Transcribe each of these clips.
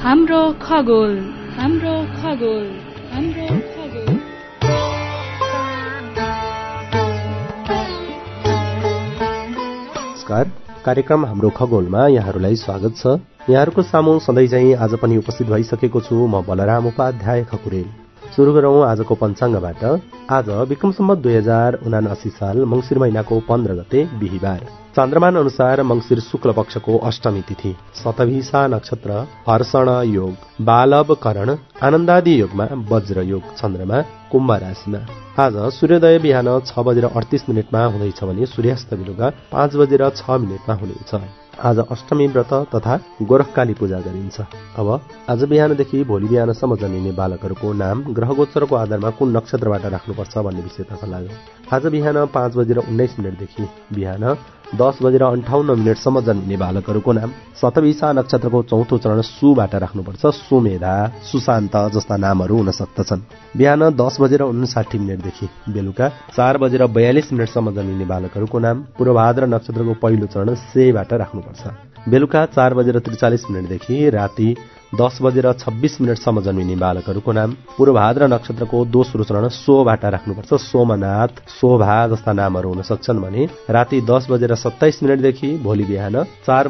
हाम्रो खगोल हाम्रो खगोल हाम्रो खगोल। नमस्कार, कार्यक्रम हाम्रो खगोलमा यहाँहरूलाई स्वागत छ। यहाँहरूको सामु सधैँ चाहिँ आज पनि उपस्थित भइसकेको छु म बलराम उपाध्याय खकुरेल। सुरु गरौं आजको पञ्चाङ्गबाट। आज विक्रम सम्वत 2079 साल मंसिर महिनाको 15 गते बिहीबार। चन्द्रमान अनुसार मंसिर शुक्ल पक्षको अष्टमी तिथि, शतभिषा नक्षत्र, हर्षण योग, बालव करण, आनन्दादि योगमा वज्र योग, चन्द्रमा कुम्भ राशिमा। आज सूर्योदय बिहान 6:38 हुँदैछ भने सूर्यास्त बेलुका 5:06 हुनेछ। आज अष्टमी व्रत तथा गोरखकाली पूजा गरिन्छ। अब आज बिहानदेखि भोलि बिहानसम्म जन्मिने बालकहरूको नाम ग्रहगोचरको आधारमा कुन नक्षत्रबाट राख्नुपर्छ भन्ने विषयतर्फ लाग्यो। आज बिहान 5:19 देखि बिहान 10:58 जन्मिने बालकहरूको नाम शतभिषा नक्षत्रको चौथो चरण सुबाट राख्नुपर्छ। सुमेधा, सुशान्त जस्ता नामहरू हुन सक्दछन्। बिहान 10:59 देखि बेलुका 4:42 जन्मिने बालकहरूको नाम पूर्वभाद्र नक्षत्रको पहिलो चरण सेबाट राख्नुपर्छ। बेलुका 4:43 देखि राति 10:26 जन्मिने बालकहरूको नाम पूर्वभाद्र नक्षत्रको दोस्रो चरण सोबाट राख्नुपर्छ। सोमनाथ, शोभा जस्ता नामहरू हुन सक्छन् भने राति 10:27 देखि भोलि बिहान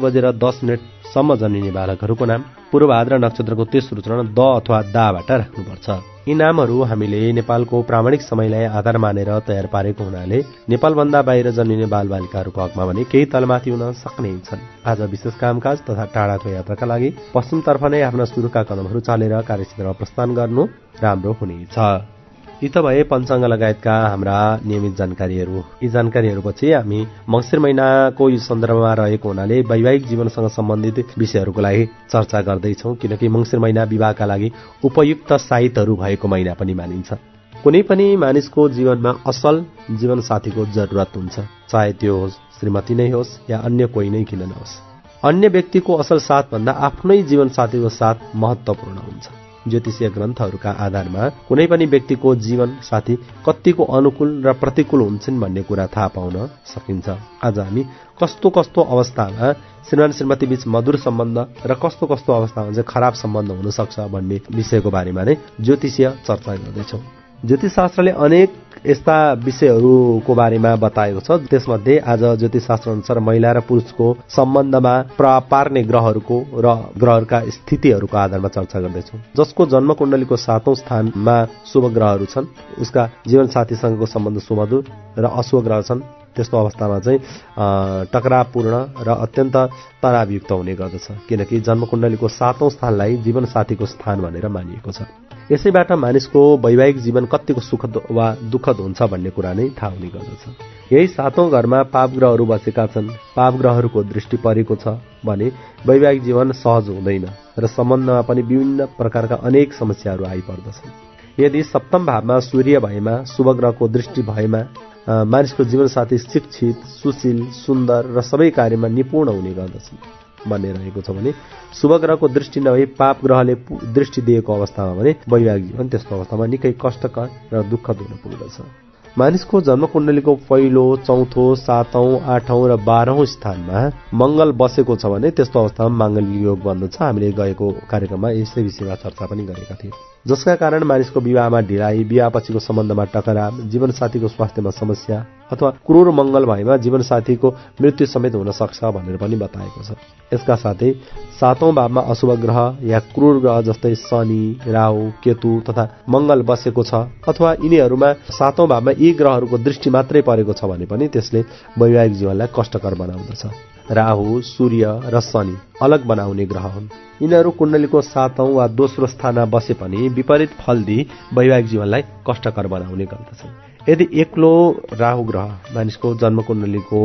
4:10 जन्मिने बालकहरूको नाम पूर्वभाद्र नक्षत्रको तेस्रो चरण द अथवा दाबाट राख्नुपर्छ। यी नामहरू हामीले नेपालको प्रामाणिक समयलाई आधार मानेर तयार पारेको हुनाले नेपालभन्दा बाहिर जन्मिने बालबालिकाहरूको हकमा भने केही तलमाथि हुन सक्ने छन्। आज विशेष कामकाज तथा टाढाको यात्राका लागि पश्चिमतर्फ नै आफ्ना सुरुका कदमहरू चालेर कार्यक्षेत्रमा प्रस्थान गर्नु राम्रो हुनेछ। यी त भए पञ्चाङ्ग लगायतका हाम्रा नियमित जानकारीहरू। यी जानकारीहरूपछि हामी मंसिर महिनाको यो सन्दर्भमा रहेको हुनाले वैवाहिक जीवनसँग सम्बन्धित विषयहरूको लागि चर्चा गर्दैछौँ, किनकि मंसिर महिना विवाहका लागि उपयुक्त साइतहरू भएको महिना पनि मानिन्छ। कुनै पनि मानिसको जीवनमा असल जीवनसाथीको जरुरत हुन्छ, चाहे त्यो होस् श्रीमती नै होस् या अन्य कोही नै किन नहोस्। अन्य व्यक्तिको असल साथभन्दा आफ्नै जीवनसाथीको साथ महत्त्वपूर्ण हुन्छ। ज्योतिषीय ग्रन्थहरूका आधारमा कुनै पनि व्यक्तिको जीवन साथी कतिको अनुकूल र प्रतिकूल हुन्छन् भन्ने कुरा थाहा पाउन सकिन्छ। आज हामी कस्तो कस्तो अवस्थामा श्रीमान श्रीमती बीच मधुर सम्बन्ध र कस्तो कस्तो अवस्थामा चाहिँ खराब सम्बन्ध हुन सक्छ भन्ने विषयको बारेमा नै ज्योतिषीय चर्चा गर्दैछौँ। ज्योतिषशास्त्रले अनेक यस्ता विषयहरूको बारेमा बताएको छ। त्यसमध्ये आज ज्योतिषशास्त्र अनुसार महिला र पुरुषको सम्बन्धमा प्रभाव पार्ने ग्रहहरूको र ग्रहहरूका स्थितिहरूको आधारमा चर्चा गर्दैछौँ। जसको जन्मकुण्डलीको 7औं स्थानमा शुभ ग्रहहरू छन् उसका जीवनसाथीसँगको सम्बन्ध सुमधुर र अशुभ ग्रह छन् त्यस्तो अवस्थामा चाहिँ टकरावपूर्ण र अत्यन्त तनावयुक्त हुने गर्दछ, किनकि जन्मकुण्डलीको 7औं स्थानलाई जीवनसाथीको स्थान भनेर मानिएको छ। यसैबाट मानिसको वैवाहिक जीवन कतिको सुखद वा दुःखद हुन्छ भन्ने कुरा नै थाहा हुने गर्दछ। यही 7औं घरमा पापग्रहहरू बसेका छन्, पापग्रहहरूको दृष्टि परेको छ भने वैवाहिक जीवन सहज हुँदैन र सम्बन्धमा पनि विभिन्न प्रकारका अनेक समस्याहरू आइपर्दछन्। यदि सप्तम भावमा सूर्य भएमा, शुभ ग्रहको दृष्टि भएमा मानिसको जीवनसाथी शिक्षित, सुशील, सुन्दर र सबै कार्यमा निपुण हुने गर्दछन् भन्ने रहेको छ भने शुभ ग्रहको दृष्टि नभई पाप ग्रहले दृष्टि दिएको अवस्थामा भने वैवाहिक जीवन त्यस्तो अवस्थामा निकै कष्टकर र दुःखद हुन पुग्दछ। मानिसको जन्मकुण्डलीको पहिलो, चौथो, 7औं, 8औं र 12औं स्थानमा मंगल बसेको छ भने त्यस्तो अवस्थामा माङ्गलिक योग बन्दछ। हामीले गएको कार्यक्रममा यसै विषयमा चर्चा पनि गरेका थियौँ, जसका कारण मानिसको विवाहमा ढिलाइ, विवाहपछिको सम्बन्धमा टकराव, जीवनसाथीको स्वास्थ्यमा समस्या अथवा क्रूर मंगल भएमा जीवनसाथीको मृत्यु समेत हुन सक्छ भनेर पनि बताएको छ। यसका साथै 7औं भावमा अशुभ ग्रह या क्रूर ग्रह जस्तै शनि, राहु, केतु तथा मंगल बसेको छ अथवा यिनीहरूमा 7औं भावमा यी ग्रहहरूको दृष्टि मात्रै परेको छ भने पनि त्यसले वैवाहिक जीवनलाई कष्टकर बनाउँदछ। राहु, सूर्य र शनि अलग बनाउने ग्रह हुन्। यिनीहरू कुण्डलीको 7औं वा दोस्रो स्थानमा बसे पनि विपरीत फल दिई वैवाहिक जीवनलाई कष्टकर बनाउने गर्दछन्। यदि एक्लो राहु ग्रह मानिसको जन्मकुण्डलीको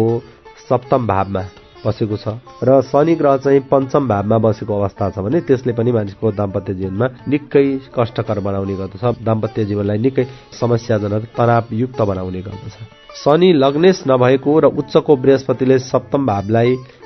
7म भावमा बसेको छ र शनि ग्रह चाहिँ 5म भावमा बसेको अवस्था छ भने त्यसले पनि मानिसको दाम्पत्य जीवनमा निकै कष्टकर बनाउने गर्दछ, दाम्पत्य जीवनलाई निकै समस्याजनक, तनावयुक्त बनाउने गर्दछ। शनि लग्नेश नभएको र उच्चको बृहस्पतिले 7म भावलाई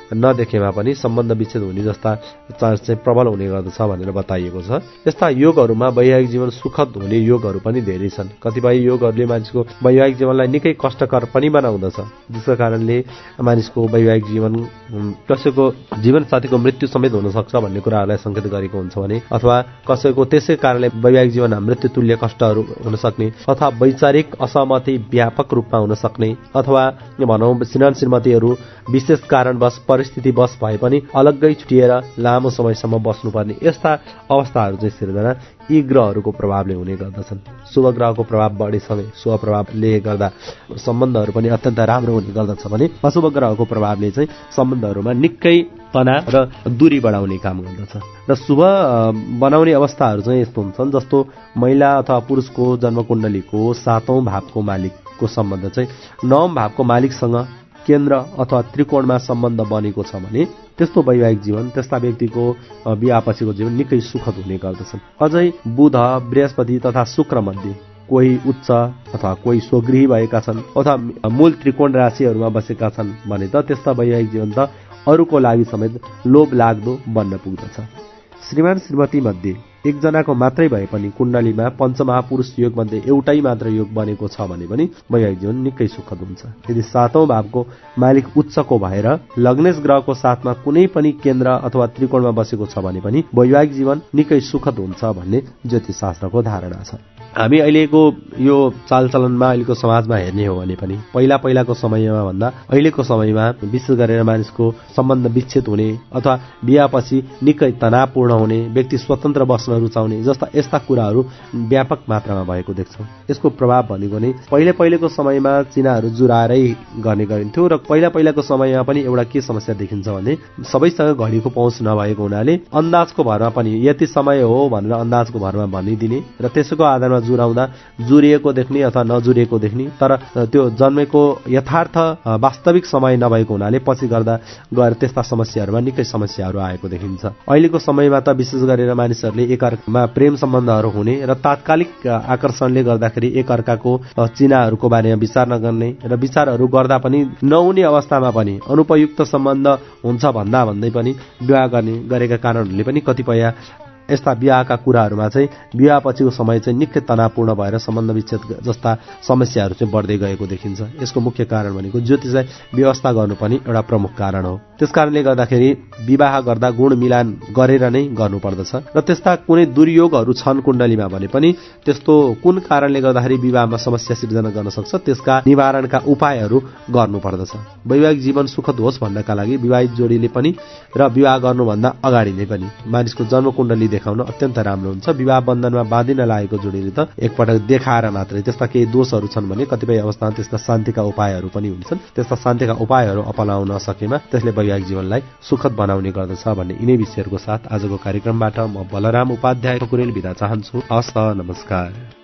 नदेखेमा पनि सम्बन्ध विच्छेद हुने जस्ता चान्स चाहिँ प्रबल हुने गर्दछ भनेर बताइएको छ। यस्ता योगहरूमा वैवाहिक जीवन सुखद हुने योगहरू पनि धेरै छन्। कतिपय योगहरूले मानिसको वैवाहिक जीवनलाई निकै कष्टकर पनि बनाउँदछ, जसका कारणले मानिसको वैवाहिक जीवन कसैको जीवनसाथीको मृत्यु समेत हुन सक्छ भन्ने कुराहरूलाई संकेत गरेको हुन्छ भने, अथवा कसैको त्यसै कारणले वैवाहिक जीवन मृत्यु तुल्य कष्टहरू हुन सक्ने, अथवा वैचारिक असहमति व्यापक रूपमा हुन सक्ने, अथवा भनौँ श्रीमतीहरू विशेष कारणवश परिस्थितिवश भए पनि अलग्गै छुटिएर लामो समयसम्म बस्नुपर्ने यस्ता अवस्थाहरू चाहिँ सिर्जना यी ग्रहहरूको प्रभावले हुने गर्दछन्। शुभ ग्रहको प्रभाव बढेसँगै शुभ प्रभावले गर्दा सम्बन्धहरू पनि अत्यन्त राम्रो हुने गर्दछ भने अशुभ ग्रहको प्रभावले चाहिँ सम्बन्धहरूमा निकै तनाव र दूरी बढाउने काम गर्दछ। र शुभ बनाउने अवस्थाहरू चाहिँ यस्तो हुन्छन् जस्तो महिला अथवा पुरुषको जन्मकुण्डलीको 7औं भावको मालिकको सम्बन्ध चाहिँ 9औं भावको मालिकसँग केन्द्र अथवा त्रिकोणमा सम्बन्ध बनेको छ भने त्यस्तो वैवाहिक जीवन, त्यस्ता व्यक्तिको विवाहपछिको जीवन निकै सुखद हुने गर्दछन्। अझै बुध, बृहस्पति तथा शुक्र मध्ये कोही उच्च अथवा कोही स्वगृही भएका छन् अथवा मूल त्रिकोण राशिहरूमा बसेका छन् भने त त्यस्ता वैवाहिक जीवन त अरूको लागि समेत लोभ लाग्दो बन्न पुग्दछ। श्रीमान श्रीमती मध्ये एकजनाको मात्रै भए पनि कुण्डलीमा पञ्चमहापुरुष योग मध्ये एउटै मात्र योग बनेको छ भने पनि वैवाहिक जीवन निकै सुखद हुन्छ। यदि 7औं भावको मालिक उच्चको भएर लग्नेश ग्रहको साथमा कुनै पनि केन्द्र अथवा त्रिकोणमा बसेको छ भने पनि वैवाहिक जीवन निकै सुखद हुन्छ भन्ने ज्योतिषशास्त्रको धारणा छ। हामी अहिलेको यो चालचलनमा अहिलेको समाजमा हेर्ने हो भने पनि पहिलाको समयमा भन्दा अहिलेको समयमा विशेष गरेर मानिसको सम्बन्ध विच्छेद हुने अथवा बिहापछि निकै तनावपूर्ण हुने, व्यक्ति स्वतन्त्र बस्न रुचाउने जस्ता यस्ता कुराहरू व्यापक मात्रामा भएको देख्छौँ। यसको प्रभाव भनेको नै पहिलेको समयमा चिनाहरू जुराएरै गर्ने गरिन्थ्यो र पहिलाको समयमा पनि एउटा के समस्या देखिन्छ भने सबैसँग घडीको पहुँच नभएको हुनाले अन्दाजको भरमा पनि यति समय हो भनेर अन्दाजको भरमा भनिदिने र त्यसको आधारमा जुराउँदा जुरिएको देख्ने अथवा नजुरिएको देख्ने, तर त्यो जन्मेको यथार्थ वास्तविक समय नभएको हुनाले पछि गर्दा गएर त्यस्ता समस्याहरूमा निकै समस्याहरू आएको देखिन्छ। अहिलेको समयमा त विशेष गरेर मानिसहरूले एकअर्कामा प्रेम सम्बन्धहरू हुने र तात्कालिक आकर्षणले गर्दाखेरि एकअर्काको चिनाहरूको बारेमा विचार नगर्ने र विचारहरू गर्दा पनि नहुने अवस्थामा पनि अनुपयुक्त सम्बन्ध हुन्छ भन्दै पनि विवाह गरेका कारणहरूले पनि कतिपय यस्ता विवाहका कुराहरूमा चाहिँ विवाहपछिको समय चाहिँ निकै तनावपूर्ण भएर सम्बन्ध विच्छेद जस्ता समस्याहरू चाहिँ बढ्दै गएको देखिन्छ। यसको मुख्य कारण भनेको ज्योतिषलाई व्यवस्था गर्नु पनि एउटा प्रमुख कारण हो। त्यसकारणले गर्दाखेरि विवाह गर्दा गुण मिलान गरेर नै गर्नुपर्दछ र त्यस्ता कुनै दुर्योगहरू छन् कुण्डलीमा भने पनि त्यस्तो कुन कारणले गर्दाखेरि विवाहमा समस्या सिर्जना गर्न सक्छ त्यसका निवारणका उपायहरू गर्नुपर्दछ। वैवाहिक जीवन सुखद होस् भन्नका लागि विवाहित जोडीले पनि र विवाह गर्नुभन्दा अगाडि नै पनि मानिसको जन्मकुण्डली देखाउन अत्यन्त राम्रो हुन्छ। विवाह बन्धनमा बाँधिन लागेको जोडीले त एकपटक देखाएर मात्रै त्यस्ता केही दोषहरू छन् भने कतिपय अवस्थामा त्यस्ता शान्तिका उपायहरू पनि हुन्छन्। त्यस्ता शान्तिका उपायहरू अपनाउन सकेमा त्यसले वैवाहिक जीवनलाई सुखद बनाउने गर्दछ भन्ने यिनै विषयहरूको साथ आजको कार्यक्रमबाट म बलराम उपाध्याय कुरेल बिदा चाहन्छु। हस्त नमस्कार।